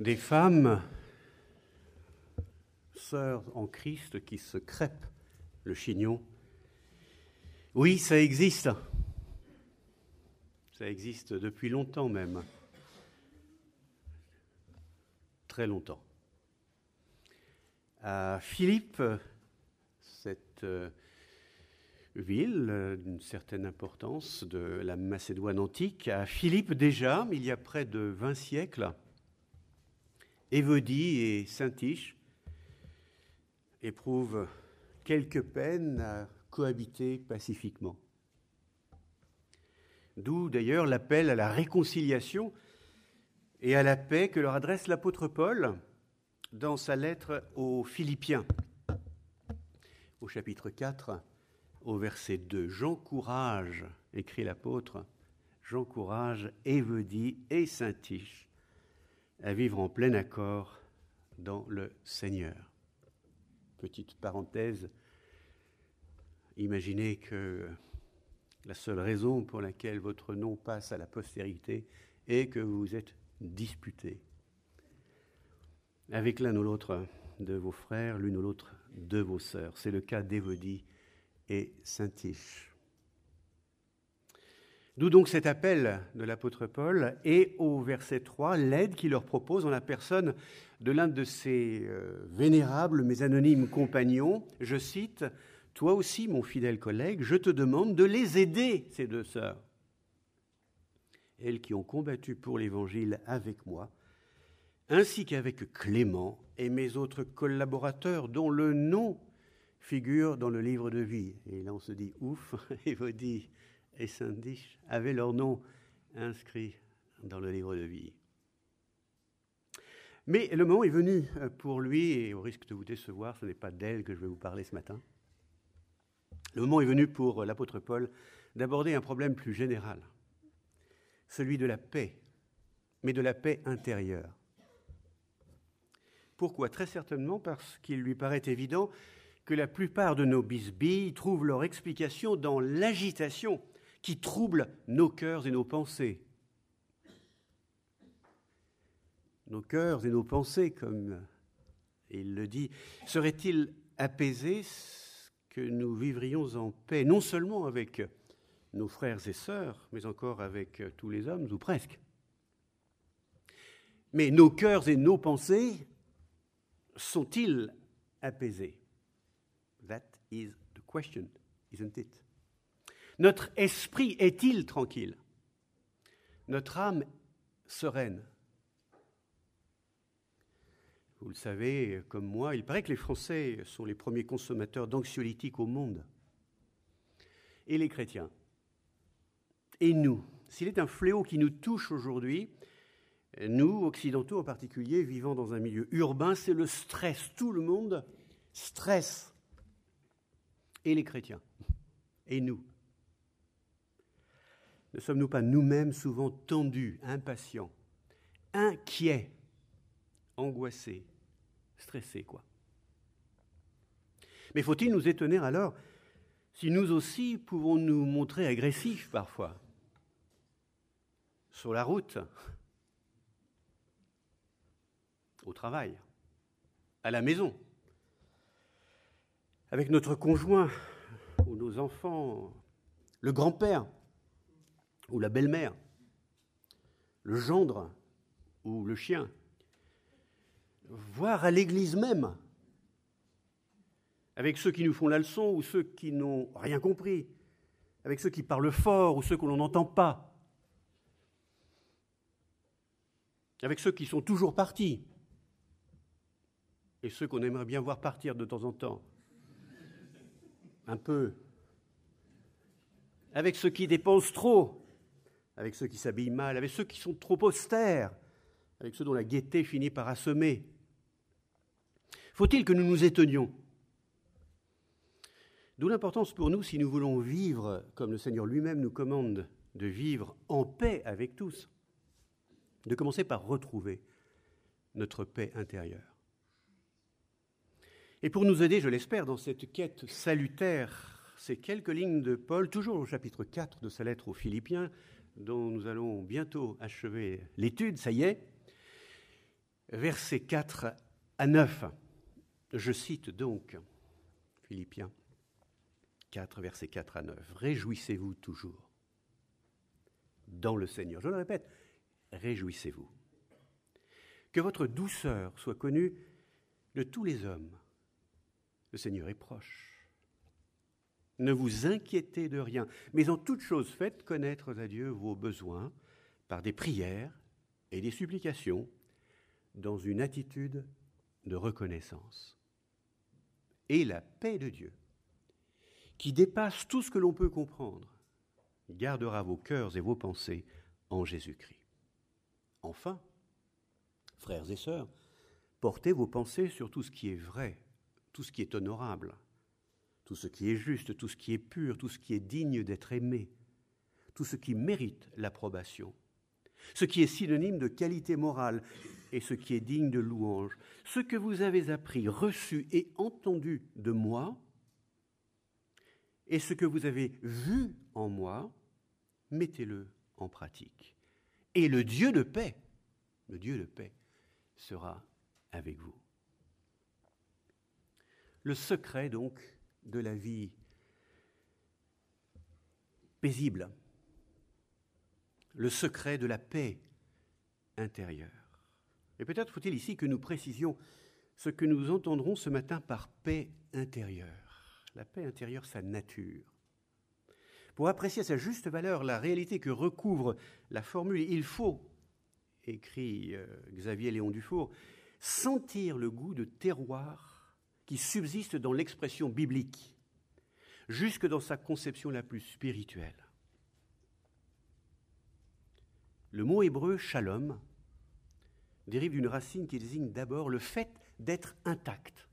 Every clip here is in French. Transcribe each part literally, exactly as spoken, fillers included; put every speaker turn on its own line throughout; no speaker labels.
des femmes, sœurs en Christ, qui se crêpent le chignon. Oui, ça existe. Ça existe depuis longtemps même. Très longtemps. À Philippe, cette ville d'une certaine importance de la Macédoine antique, à Philippe déjà, il y a près de vingt siècles, Évodie et Syntyche éprouvent quelques peines à cohabiter pacifiquement. D'où d'ailleurs l'appel à la réconciliation et à la paix que leur adresse l'apôtre Paul dans sa lettre aux Philippiens, au chapitre quatre, au verset deux. « J'encourage, écrit l'apôtre, j'encourage Évodie et Syntyche à vivre en plein accord dans le Seigneur. » Petite parenthèse, imaginez que la seule raison pour laquelle votre nom passe à la postérité est que vous vous êtes disputés avec l'un ou l'autre de vos frères, l'une ou l'autre de vos sœurs. C'est le cas d'Évodie et Syntyche. D'où donc cet appel de l'apôtre Paul et au verset trois, l'aide qu'il leur propose en la personne de l'un de ses euh, vénérables mais anonymes compagnons. Je cite, « Toi aussi, mon fidèle collègue, je te demande de les aider, ces deux sœurs, elles qui ont combattu pour l'Évangile avec moi, ainsi qu'avec Clément et mes autres collaborateurs dont le nom figure dans le livre de vie. » Et là, on se dit, ouf, Évodie et Syntyche avaient leur nom inscrit dans le livre de vie. Mais le moment est venu pour lui, et au risque de vous décevoir, ce n'est pas d'elle que je vais vous parler ce matin. Le moment est venu pour l'apôtre Paul d'aborder un problème plus général, celui de la paix, mais de la paix intérieure. Pourquoi ? Très certainement parce qu'il lui paraît évident que la plupart de nos bisbilles trouvent leur explication dans l'agitation qui trouble nos cœurs et nos pensées. Nos cœurs et nos pensées, comme il le dit, seraient-ils apaisés que nous vivrions en paix, non seulement avec nos frères et sœurs, mais encore avec tous les hommes, ou presque. Mais nos cœurs et nos pensées sont-ils apaisés? That is the question, isn't it? Notre esprit est-il tranquille? Notre âme sereine? Vous le savez, comme moi, il paraît que les Français sont les premiers consommateurs d'anxiolytiques au monde. Et les chrétiens. Et nous, s'il est un fléau qui nous touche aujourd'hui, nous, occidentaux en particulier, vivant dans un milieu urbain, c'est le stress. Tout le monde stresse. Et les chrétiens. Et nous. Ne sommes-nous pas nous-mêmes souvent tendus, impatients, inquiets, angoissés, stressés, quoi. Mais faut-il nous étonner alors si nous aussi pouvons nous montrer agressifs parfois, sur la route, au travail, à la maison, avec notre conjoint ou nos enfants, le grand-père ou la belle-mère, le gendre ou le chien, voire à l'église même, avec ceux qui nous font la leçon ou ceux qui n'ont rien compris, avec ceux qui parlent fort ou ceux que l'on n'entend pas, avec ceux qui sont toujours partis et ceux qu'on aimerait bien voir partir de temps en temps, un peu, avec ceux qui dépensent trop, avec ceux qui s'habillent mal, avec ceux qui sont trop austères, avec ceux dont la gaieté finit par assommer. Faut-il que nous nous étonnions? D'où l'importance pour nous, si nous voulons vivre comme le Seigneur lui-même nous commande de vivre en paix avec tous, de commencer par retrouver notre paix intérieure. Et pour nous aider, je l'espère, dans cette quête salutaire, ces quelques lignes de Paul, toujours au chapitre quatre de sa lettre aux Philippiens, dont nous allons bientôt achever l'étude, ça y est, versets quatre à neuf. Je cite donc Philippiens quatre, versets quatre à neuf. « Réjouissez-vous toujours dans le Seigneur. » Je le répète, réjouissez-vous. Que votre douceur soit connue de tous les hommes. Le Seigneur est proche. Ne vous inquiétez de rien, mais en toute chose faites connaître à Dieu vos besoins par des prières et des supplications dans une attitude de reconnaissance. Et la paix de Dieu, qui dépasse tout ce que l'on peut comprendre, gardera vos cœurs et vos pensées en Jésus-Christ. Enfin, frères et sœurs, portez vos pensées sur tout ce qui est vrai, tout ce qui est honorable, tout ce qui est juste, tout ce qui est pur, tout ce qui est digne d'être aimé, tout ce qui mérite l'approbation, ce qui est synonyme de qualité morale et ce qui est digne de louange, ce que vous avez appris, reçu et entendu de moi, et ce que vous avez vu en moi, mettez-le en pratique. Et le Dieu de paix, le Dieu de paix, sera avec vous. Le secret, donc, de la vie paisible, le secret de la paix intérieure. Et peut-être faut-il ici que nous précisions ce que nous entendrons ce matin par paix intérieure. La paix intérieure, sa nature. Pour apprécier à sa juste valeur la réalité que recouvre la formule, il faut, écrit euh, Xavier Léon Dufour, sentir le goût de terroir qui subsiste dans l'expression biblique, jusque dans sa conception la plus spirituelle. Le mot hébreu « shalom » dérive d'une racine qui désigne d'abord le fait d'être intact.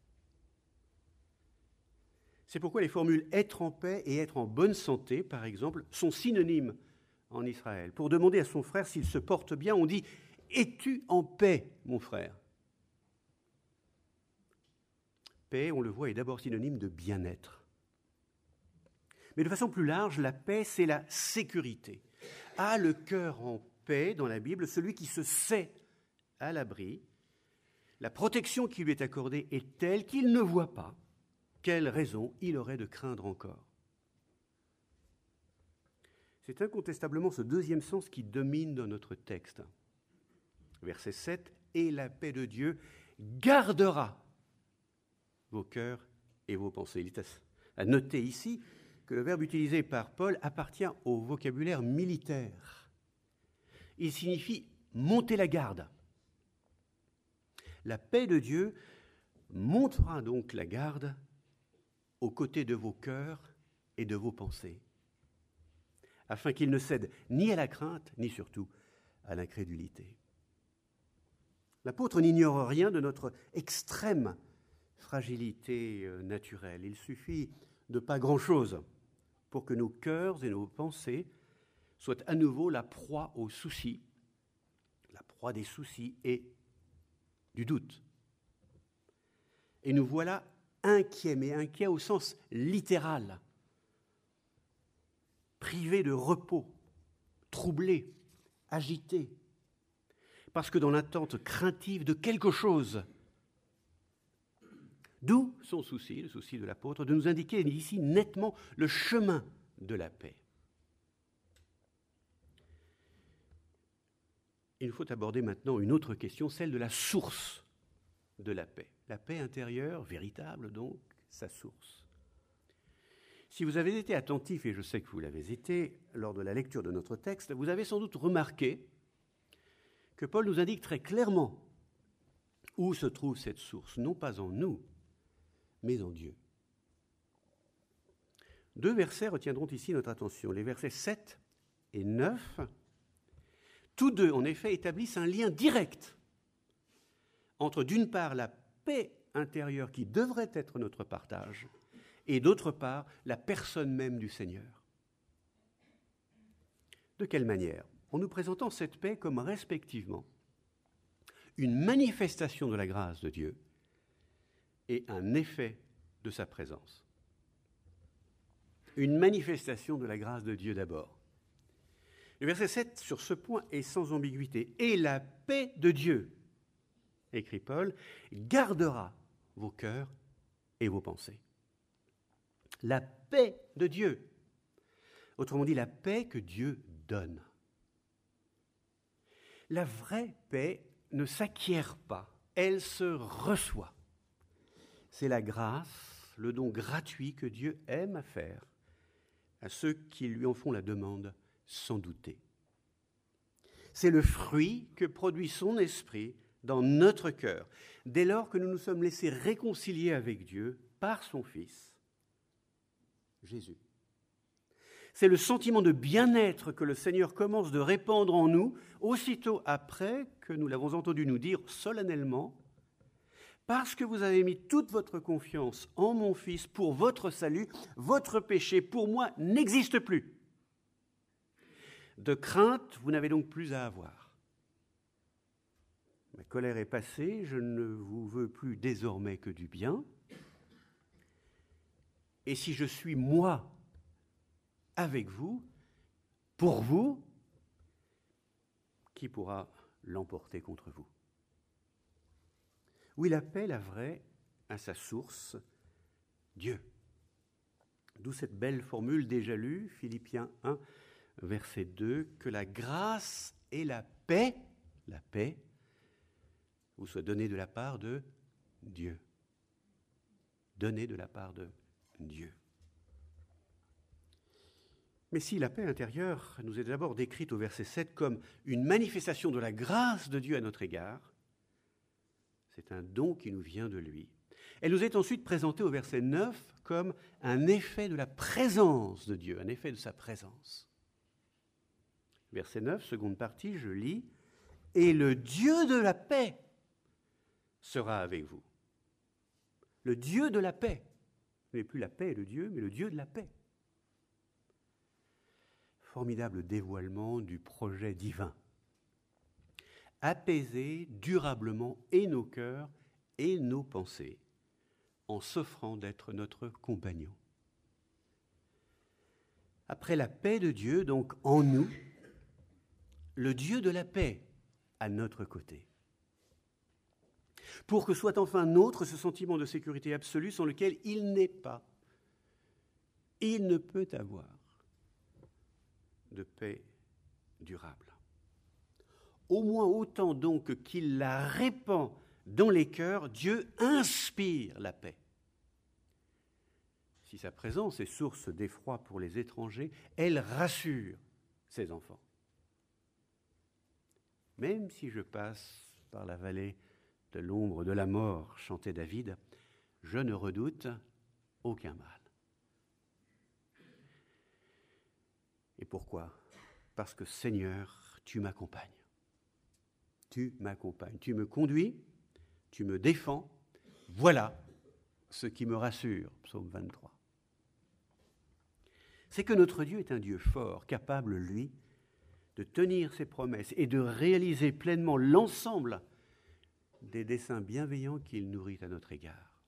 C'est pourquoi les formules « être en paix » et « être en bonne santé », par exemple, sont synonymes en Israël. Pour demander à son frère s'il se porte bien, on dit « es-tu en paix, mon frère ?» Paix, on le voit, est d'abord synonyme de bien-être. Mais de façon plus large, la paix, c'est la sécurité. A le cœur en paix, dans la Bible, celui qui se sait à l'abri. La protection qui lui est accordée est telle qu'il ne voit pas quelle raison il aurait de craindre encore. C'est incontestablement ce deuxième sens qui domine dans notre texte. Verset sept, « Et la paix de Dieu gardera vos cœurs et vos pensées. » Il est à noter ici que le verbe utilisé par Paul appartient au vocabulaire militaire. Il signifie monter la garde. La paix de Dieu montera donc la garde aux côtés de vos cœurs et de vos pensées, afin qu'ils ne cèdent ni à la crainte, ni surtout à l'incrédulité. L'apôtre n'ignore rien de notre extrême fragilité naturelle. Il suffit de pas grand-chose pour que nos cœurs et nos pensées soient à nouveau la proie aux soucis, la proie des soucis et du doute. Et nous voilà inquiets, mais inquiets au sens littéral, privés de repos, troublés, agités, parce que dans l'attente craintive de quelque chose. D'où son souci, le souci de l'apôtre, de nous indiquer ici nettement le chemin de la paix. Il nous faut aborder maintenant une autre question, celle de la source de la paix. La paix intérieure, véritable donc, sa source. Si vous avez été attentif, et je sais que vous l'avez été, lors de la lecture de notre texte, vous avez sans doute remarqué que Paul nous indique très clairement où se trouve cette source, non pas en nous, mais en Dieu. Deux versets retiendront ici notre attention, les versets sept et neuf. Tous deux, en effet, établissent un lien direct entre, d'une part, la paix intérieure qui devrait être notre partage, et d'autre part, la personne même du Seigneur. De quelle manière ? En nous présentant cette paix comme respectivement une manifestation de la grâce de Dieu et un effet de sa présence. Une manifestation de la grâce de Dieu d'abord. Le verset sept, sur ce point, est sans ambiguïté. « Et la paix de Dieu » écrit Paul, gardera vos cœurs et vos pensées. La paix de Dieu, autrement dit la paix que Dieu donne. La vraie paix ne s'acquiert pas, elle se reçoit. C'est la grâce, le don gratuit que Dieu aime à faire à ceux qui lui en font la demande sans douter. C'est le fruit que produit son esprit dans notre cœur, dès lors que nous nous sommes laissés réconcilier avec Dieu par son Fils, Jésus. C'est le sentiment de bien-être que le Seigneur commence de répandre en nous, aussitôt après que nous l'avons entendu nous dire solennellement « Parce que vous avez mis toute votre confiance en mon Fils pour votre salut, votre péché pour moi n'existe plus. De crainte, vous n'avez donc plus à avoir. Ma colère est passée, je ne vous veux plus désormais que du bien. Et si je suis moi avec vous, pour vous, qui pourra l'emporter contre vous ?» Oui, la paix, la vraie, a sa source, Dieu. D'où cette belle formule déjà lue, Philippiens un, verset deux, que la grâce et la paix, la paix, vous soient données de la part de Dieu. Données de la part de Dieu. Mais si la paix intérieure nous est d'abord décrite au verset sept comme une manifestation de la grâce de Dieu à notre égard, c'est un don qui nous vient de lui. Elle nous est ensuite présentée au verset neuf comme un effet de la présence de Dieu, un effet de sa présence. Verset neuf, seconde partie, je lis « Et le Dieu de la paix sera avec vous. » Le Dieu de la paix. Ce n'est plus la paix et le Dieu, mais le Dieu de la paix. Formidable dévoilement du projet divin. Apaiser durablement et nos cœurs et nos pensées en s'offrant d'être notre compagnon. Après la paix de Dieu, donc en nous, le Dieu de la paix à notre côté. Pour que soit enfin nôtre ce sentiment de sécurité absolue sans lequel il n'est pas, il ne peut avoir de paix durable. Au moins autant donc qu'il la répand dans les cœurs, Dieu inspire la paix. Si sa présence est source d'effroi pour les étrangers, elle rassure ses enfants. Même si je passe par la vallée de l'ombre de la mort, chantait David, je ne redoute aucun mal. Et pourquoi ? Parce que Seigneur, tu m'accompagnes. Tu m'accompagnes, tu me conduis, tu me défends. Voilà ce qui me rassure, psaume vingt-trois. C'est que notre Dieu est un Dieu fort, capable, lui, de tenir ses promesses et de réaliser pleinement l'ensemble des desseins bienveillants qu'il nourrit à notre égard.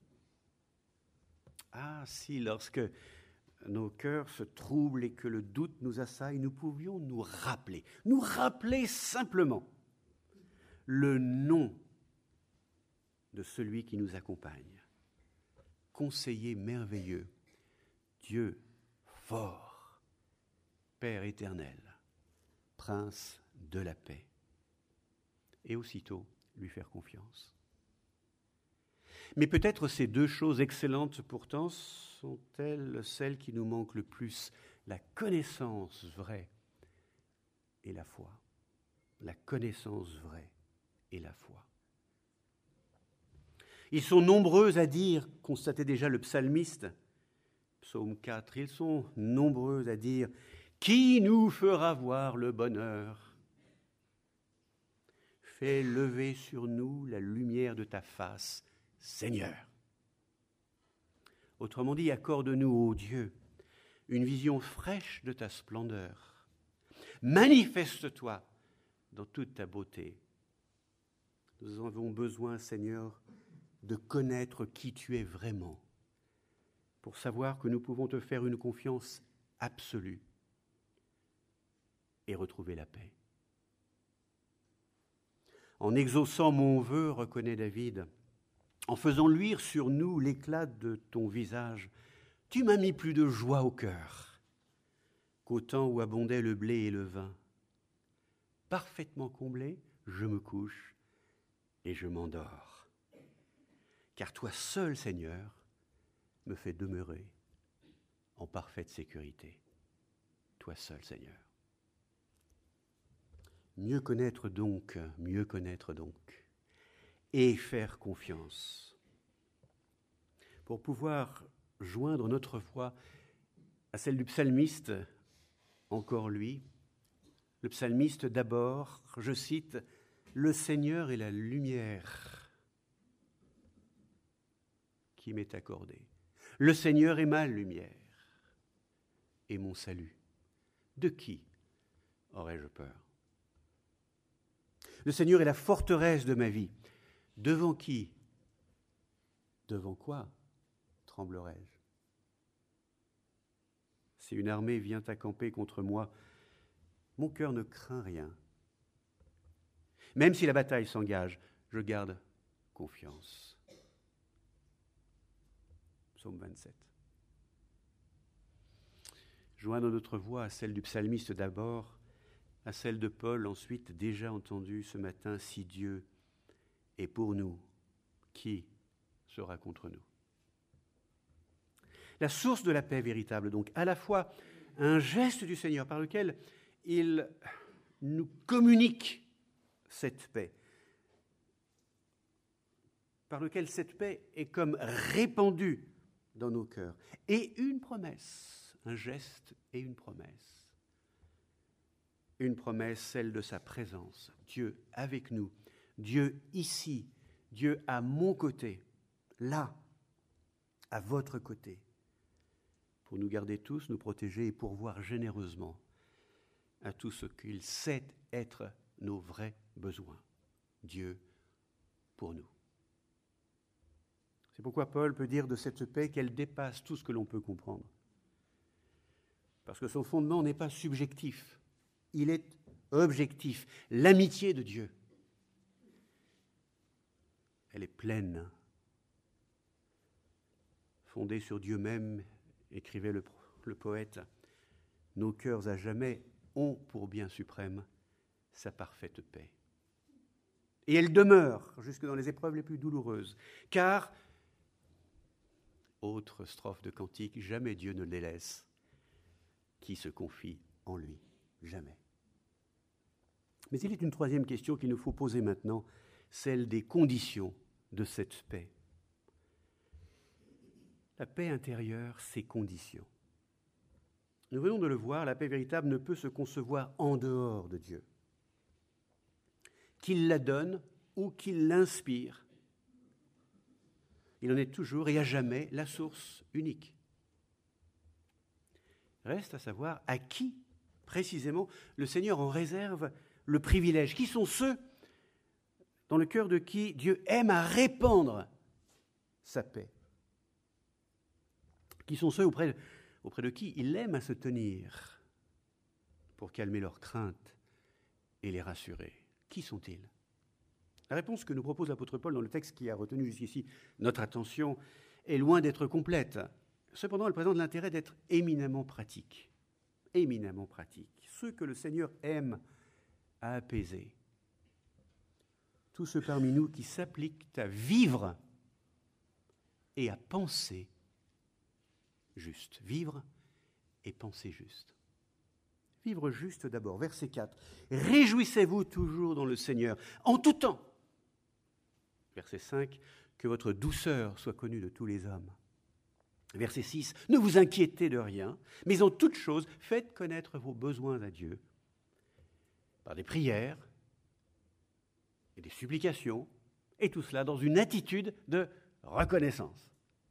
Ah, si, lorsque nos cœurs se troublent et que le doute nous assaille, nous pouvions nous rappeler, nous rappeler simplement le nom de celui qui nous accompagne. Conseiller merveilleux, Dieu fort, Père éternel, Prince de la paix. Et aussitôt, lui faire confiance. Mais peut-être ces deux choses excellentes pourtant sont-elles celles qui nous manquent le plus, la connaissance vraie et la foi. La connaissance vraie et la foi. Ils sont nombreux à dire, constatait déjà le psalmiste, psaume quatre, ils sont nombreux à dire « Qui nous fera voir le bonheur ? Fais lever sur nous la lumière de ta face, Seigneur. » Autrement dit, accorde-nous, ô Dieu, une vision fraîche de ta splendeur. Manifeste-toi dans toute ta beauté. Nous avons besoin, Seigneur, de connaître qui tu es vraiment, pour savoir que nous pouvons te faire une confiance absolue et retrouver la paix. en exaucant mon vœu, reconnaît David, en faisant luire sur nous l'éclat de ton visage, tu m'as mis plus de joie au cœur qu'au temps où abondaient le blé et le vin. Parfaitement comblé, je me couche et je m'endors. Car toi seul, Seigneur, me fais demeurer en parfaite sécurité. Toi seul, Seigneur. Mieux connaître donc, mieux connaître donc, et faire confiance. Pour pouvoir joindre notre voix à celle du psalmiste, encore lui, le psalmiste d'abord, je cite, « Le Seigneur est la lumière qui m'est accordée. Le Seigneur est ma lumière et mon salut. De qui aurais-je peur ? Le Seigneur est la forteresse de ma vie. Devant qui, devant quoi tremblerai-je ? Si une armée vient à camper contre moi, mon cœur ne craint rien. Même si la bataille s'engage, je garde confiance. » Psaume vingt-sept. Joindre notre voix à celle du psalmiste d'abord, à celle de Paul ensuite, déjà entendue ce matin, si Dieu est pour nous, qui sera contre nous ? La source de la paix véritable, donc, à la fois un geste du Seigneur par lequel il nous communique cette paix, par lequel cette paix est comme répandue dans nos cœurs, et une promesse, un geste et une promesse. Une promesse, celle de sa présence, Dieu avec nous, Dieu ici, Dieu à mon côté, là, à votre côté, pour nous garder tous, nous protéger et pourvoir généreusement à tout ce qu'il sait être nos vrais besoins. Dieu pour nous. C'est pourquoi Paul peut dire de cette paix qu'elle dépasse tout ce que l'on peut comprendre. Parce que son fondement n'est pas subjectif, il est objectif. L'amitié de Dieu, elle est pleine, fondée sur Dieu même, écrivait le, le poète. Nos cœurs à jamais ont pour bien suprême sa parfaite paix. Et elle demeure jusque dans les épreuves les plus douloureuses, car, autre strophe de cantique, jamais Dieu ne délaisse qui se confie en lui, jamais. Mais il est une troisième question qu'il nous faut poser maintenant, celle des conditions de cette paix. La paix intérieure, ses conditions. Nous venons de le voir, la paix véritable ne peut se concevoir en dehors de Dieu. Qu'il la donne ou qu'il l'inspire, il en est toujours et à jamais la source unique. Reste à savoir à qui, précisément, le Seigneur en réserve le privilège. Qui sont ceux dans le cœur de qui Dieu aime à répandre sa paix ? Qui sont ceux auprès, auprès de qui il aime à se tenir pour calmer leurs craintes et les rassurer ? Qui sont-ils ? La réponse que nous propose l'apôtre Paul dans le texte qui a retenu jusqu'ici notre attention est loin d'être complète. Cependant, elle présente l'intérêt d'être éminemment pratique. Éminemment pratique. Ceux que le Seigneur aime à apaiser. Tous ceux parmi nous qui s'appliquent à vivre et à penser juste. Vivre et penser juste. Vivre juste d'abord. Verset quatre. Réjouissez-vous toujours dans le Seigneur, en tout temps. Verset cinq. Que votre douceur soit connue de tous les hommes. Verset six. Ne vous inquiétez de rien, mais en toute chose, faites connaître vos besoins à Dieu par des prières et des supplications, et tout cela dans une attitude de reconnaissance.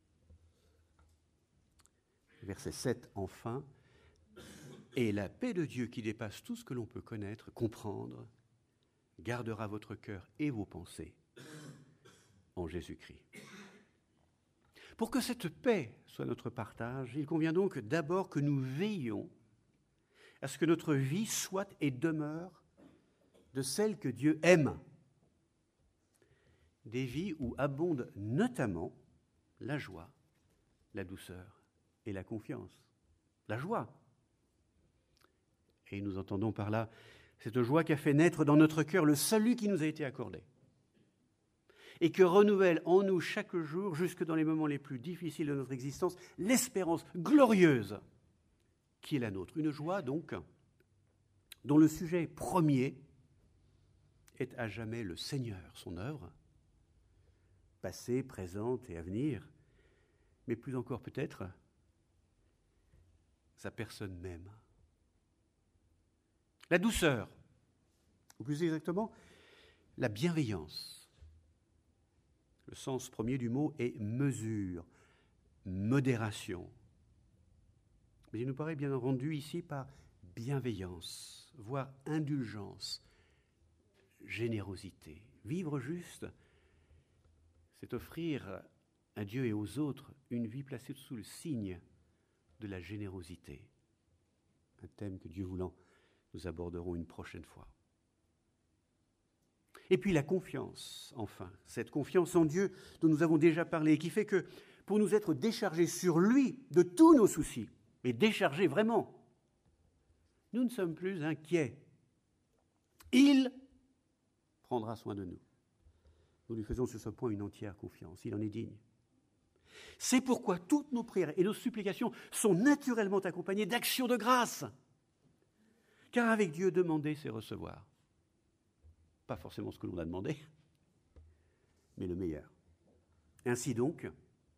Verset sept, enfin. Et la paix de Dieu qui dépasse tout ce que l'on peut connaître, comprendre, gardera votre cœur et vos pensées en Jésus-Christ. Pour que cette paix soit notre partage, il convient donc d'abord que nous veillions à ce que notre vie soit et demeure de celle que Dieu aime des vies où abondent notamment la joie, la douceur et la confiance. La joie. Et nous entendons par là cette joie qui a fait naître dans notre cœur le salut qui nous a été accordé et que renouvelle en nous chaque jour, jusque dans les moments les plus difficiles de notre existence, l'espérance glorieuse qui est la nôtre. Une joie, donc, dont le sujet premier est à jamais le Seigneur, son œuvre, passée, présente et à venir, mais plus encore peut-être sa personne même. La douceur, ou plus exactement, la bienveillance. Le sens premier du mot est mesure, modération. Mais il nous paraît bien rendu ici par bienveillance, voire indulgence, générosité. Vivre juste, c'est offrir à Dieu et aux autres une vie placée sous le signe de la générosité. Un thème que, Dieu voulant, nous aborderons une prochaine fois. Et puis la confiance, enfin, cette confiance en Dieu dont nous avons déjà parlé et qui fait que pour nous être déchargés sur lui de tous nos soucis, mais déchargés vraiment, nous ne sommes plus inquiets. Il prendra soin de nous. Nous lui faisons sur ce point une entière confiance. Il en est digne. C'est pourquoi toutes nos prières et nos supplications sont naturellement accompagnées d'actions de grâce. Car avec Dieu, demander, c'est recevoir. Pas forcément ce que l'on a demandé, mais le meilleur. Ainsi donc,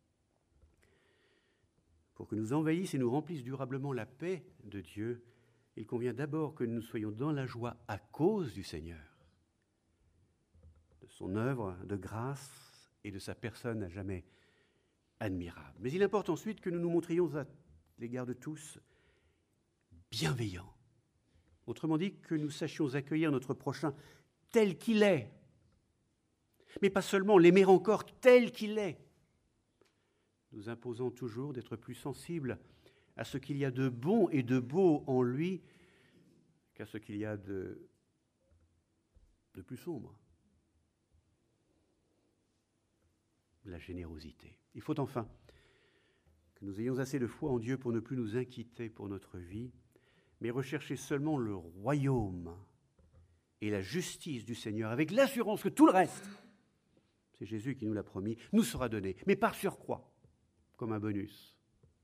pour que nous envahisse et nous remplisse durablement la paix de Dieu, il convient d'abord que nous soyons dans la joie à cause du Seigneur, de son œuvre de grâce et de sa personne à jamais admirable. Mais il importe ensuite que nous nous montrions à l'égard de tous bienveillants. Autrement dit, que nous sachions accueillir notre prochain tel qu'il est, mais pas seulement l'aimer encore tel qu'il est, nous imposant toujours d'être plus sensibles à ce qu'il y a de bon et de beau en lui qu'à ce qu'il y a de, de plus sombre. La générosité. Il faut enfin que nous ayons assez de foi en Dieu pour ne plus nous inquiéter pour notre vie, mais rechercher seulement le royaume et la justice du Seigneur, avec l'assurance que tout le reste, c'est Jésus qui nous l'a promis, nous sera donné, mais par surcroît, comme un bonus.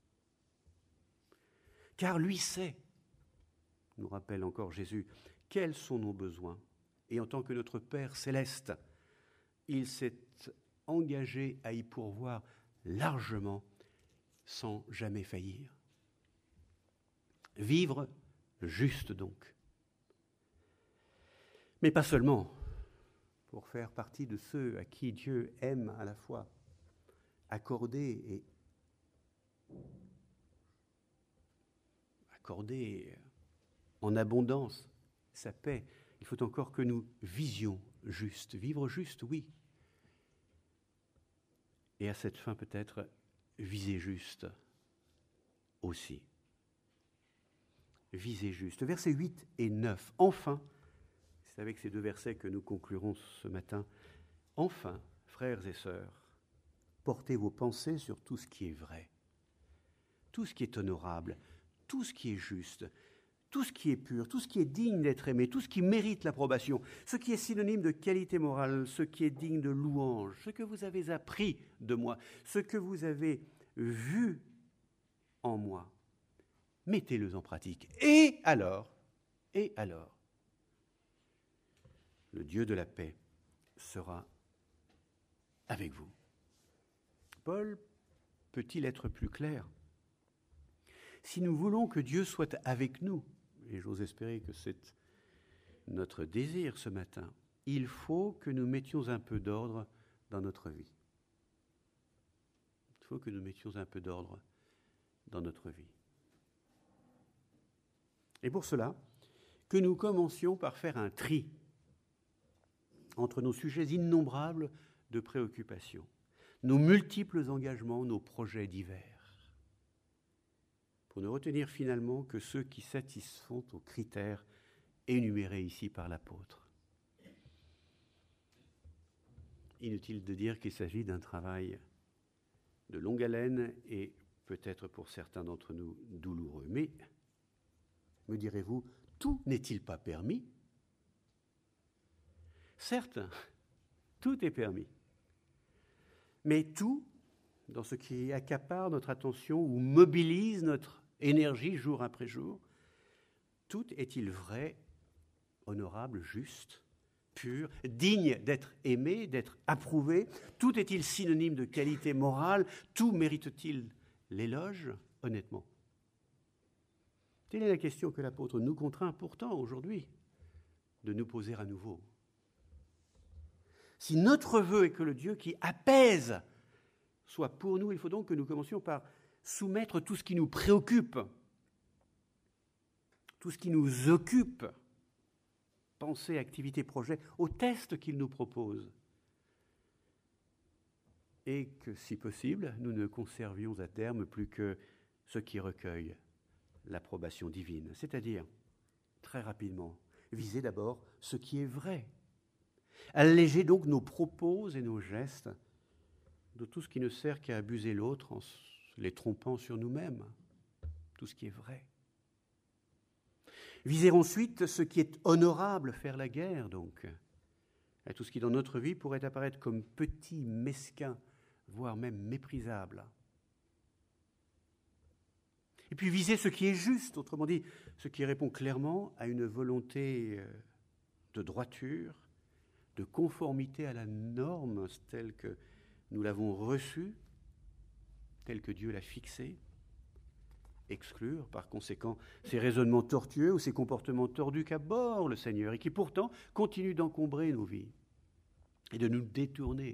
Car lui sait, nous rappelle encore Jésus, quels sont nos besoins. Et en tant que notre Père céleste, il s'est engagé à y pourvoir largement sans jamais faillir. Vivre juste donc. Mais pas seulement pour faire partie de ceux à qui Dieu aime à la fois accorder et accorder en abondance sa paix. Il faut encore que nous visions juste. Vivre juste, oui. Et à cette fin, peut-être, viser juste aussi. Viser juste. Versets huit et neuf. Enfin, c'est avec ces deux versets que nous conclurons ce matin. Enfin, frères et sœurs, portez vos pensées sur tout ce qui est vrai, tout ce qui est honorable, tout ce qui est juste, tout ce qui est pur, tout ce qui est digne d'être aimé, tout ce qui mérite l'approbation, ce qui est synonyme de qualité morale, ce qui est digne de louange, ce que vous avez appris de moi, ce que vous avez vu en moi. Mettez-le en pratique. Et alors, et alors, le Dieu de la paix sera avec vous. Paul peut-il être plus clair? Si nous voulons que Dieu soit avec nous, et j'ose espérer que c'est notre désir ce matin, il faut que nous mettions un peu d'ordre dans notre vie. Il faut que nous mettions un peu d'ordre dans notre vie. Et pour cela, que nous commencions par faire un tri entre nos sujets innombrables de préoccupation, nos multiples engagements, nos projets divers, pour ne retenir finalement que ceux qui satisfont aux critères énumérés ici par l'apôtre. Inutile de dire qu'il s'agit d'un travail de longue haleine et peut-être pour certains d'entre nous douloureux. Mais, me direz-vous, tout n'est-il pas permis? Certes, tout est permis. Mais tout, dans ce qui accapare notre attention ou mobilise notre énergie jour après jour, tout est-il vrai, honorable, juste, pur, digne d'être aimé, d'être approuvé? Tout est-il synonyme de qualité morale? Tout mérite-t-il l'éloge, honnêtement? Telle est la question que l'apôtre nous contraint pourtant aujourd'hui de nous poser à nouveau. Si notre vœu est que le Dieu qui apaise soit pour nous, il faut donc que nous commencions par soumettre tout ce qui nous préoccupe, tout ce qui nous occupe, pensée, activité, projet, au test qu'il nous propose. Et que, si possible, nous ne conservions à terme plus que ce qui recueille l'approbation divine, c'est-à-dire, très rapidement, viser d'abord ce qui est vrai. Alléger donc nos propos et nos gestes de tout ce qui ne sert qu'à abuser l'autre en les trompant sur nous-mêmes, tout ce qui est vrai. Viser ensuite ce qui est honorable, faire la guerre donc, à tout ce qui dans notre vie pourrait apparaître comme petit, mesquin, voire même méprisable. Et puis viser ce qui est juste, autrement dit, ce qui répond clairement à une volonté de droiture, de conformité à la norme telle que nous l'avons reçue, telle que Dieu l'a fixée. Exclure, par conséquent, ces raisonnements tortueux ou ces comportements tordus qu'aborde le Seigneur et qui pourtant continuent d'encombrer nos vies et de nous détourner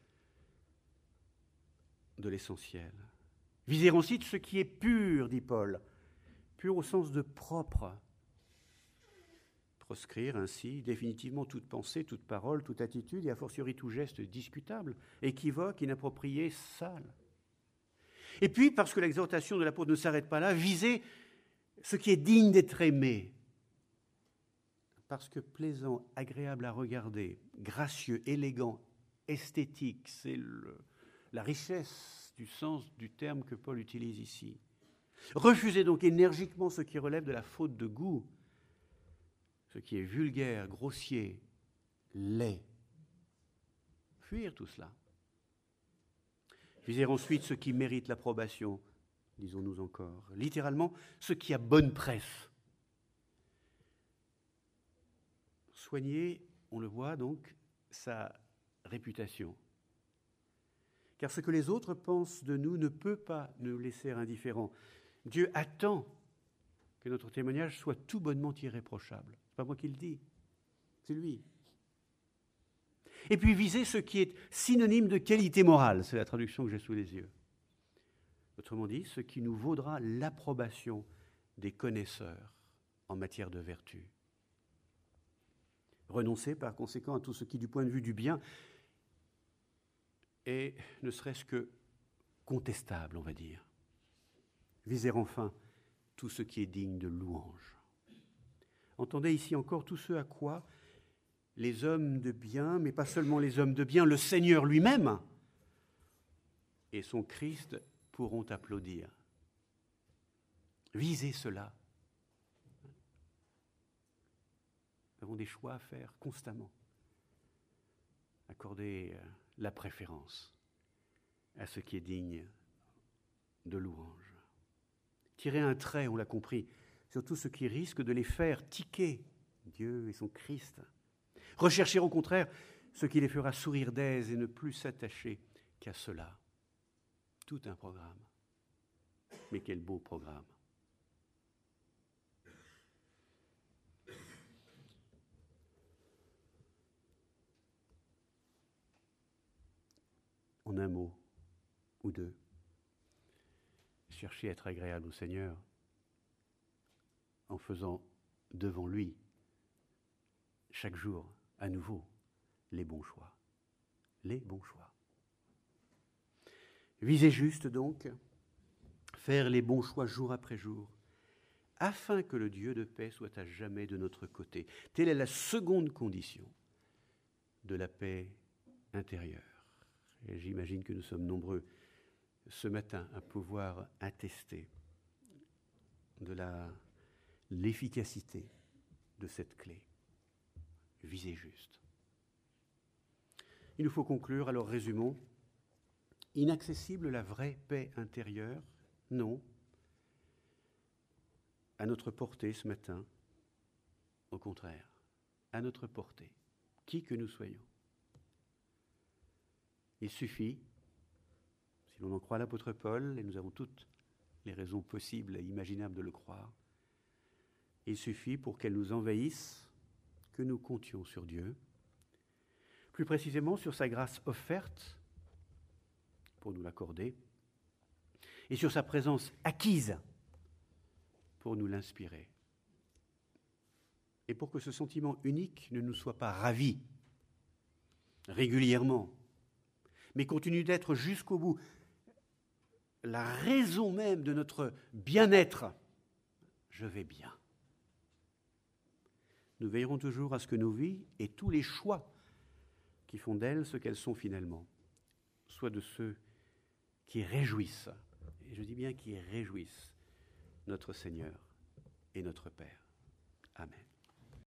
de l'essentiel. Viser ensuite ce qui est pur, dit Paul, pur au sens de propre. Proscrire ainsi définitivement toute pensée, toute parole, toute attitude et a fortiori tout geste discutable, équivoque, inapproprié, sale. Et puis, parce que l'exhortation de l'apôtre ne s'arrête pas là, viser ce qui est digne d'être aimé. Parce que plaisant, agréable à regarder, gracieux, élégant, esthétique, c'est le, la richesse du sens du terme que Paul utilise ici. Refusez donc énergiquement ce qui relève de la faute de goût, ce qui est vulgaire, grossier, laid. Fuir tout cela. Viser ensuite ce qui mérite l'approbation, disons-nous encore. Littéralement, ce qui a bonne presse. Soigner, on le voit donc, sa réputation. Car ce que les autres pensent de nous ne peut pas nous laisser indifférents. Dieu attend que notre témoignage soit tout bonnement irréprochable. Ce n'est pas moi qui le dis, c'est lui. Et puis viser ce qui est synonyme de qualité morale, c'est la traduction que j'ai sous les yeux. Autrement dit, ce qui nous vaudra l'approbation des connaisseurs en matière de vertu. Renoncer par conséquent à tout ce qui, du point de vue du bien, est ne serait-ce que contestable, on va dire. Viser enfin tout ce qui est digne de louange. Entendez ici encore tout ce à quoi les hommes de bien, mais pas seulement les hommes de bien, le Seigneur lui-même et son Christ pourront applaudir. Visez cela. Nous avons des choix à faire constamment. Accorder la préférence à ce qui est digne de louange. Tirer un trait, on l'a compris, sur tout ce qui risque de les faire tiquer, Dieu et son Christ. Rechercher au contraire ce qui les fera sourire d'aise et ne plus s'attacher qu'à cela. Tout un programme. Mais quel beau programme. En un mot ou deux, chercher à être agréable au Seigneur en faisant devant lui chaque jour, à nouveau, les bons choix. Les bons choix. Viser juste donc, faire les bons choix jour après jour, afin que le Dieu de paix soit à jamais de notre côté. Telle est la seconde condition de la paix intérieure. Et j'imagine que nous sommes nombreux ce matin à pouvoir attester de la, l'efficacité de cette clé. Visez juste. Il nous faut conclure, alors résumons. Inaccessible la vraie paix intérieure? Non. À notre portée ce matin, au contraire, à notre portée, qui que nous soyons. Il suffit, si l'on en croit l'apôtre Paul, et nous avons toutes les raisons possibles et imaginables de le croire, il suffit pour qu'elle nous envahisse que nous comptions sur Dieu, plus précisément sur sa grâce offerte pour nous l'accorder, et sur sa présence acquise pour nous l'inspirer. Et pour que ce sentiment unique ne nous soit pas ravi régulièrement, mais continue d'être jusqu'au bout la raison même de notre bien-être. Je vais bien. Nous veillerons toujours à ce que nos vies et tous les choix qui font d'elles ce qu'elles sont finalement soient de ceux qui réjouissent, et je dis bien qui réjouissent notre Seigneur et notre Père. Amen.